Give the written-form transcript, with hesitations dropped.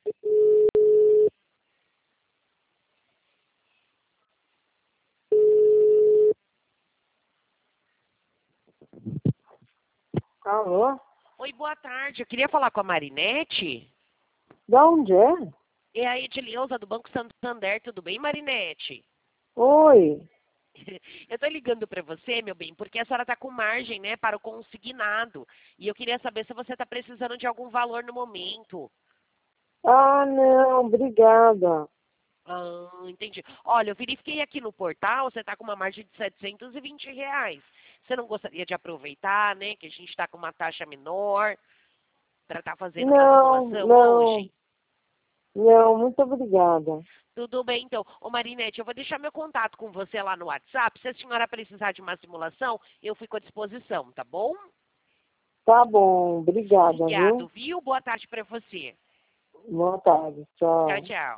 Alô? Oi, boa tarde. Eu queria falar com a Marinete. Da onde é? É a Edileuza do Banco Santander. Tudo bem, Marinete? Oi. Eu estou ligando para você, meu bem, porque a senhora está com margem, né, para o consignado. E eu queria saber se você está precisando de algum valor no momento. Ah, não, obrigada. Ah, entendi. Olha, eu verifiquei aqui no portal, você está com uma margem de R$ 720. Você não gostaria de aproveitar, né, que a gente está com uma taxa menor para estar fazendo uma Não, simulação não, hoje? não, muito obrigada. Tudo bem, então. Ô, Marinete, eu vou deixar meu contato com você lá no WhatsApp. Se a senhora precisar de uma simulação, eu fico à disposição, tá bom? Tá bom, obrigada, Obrigado, viu? viu? Boa tarde para você. Boa tarde, Tchau, tchau. tchau.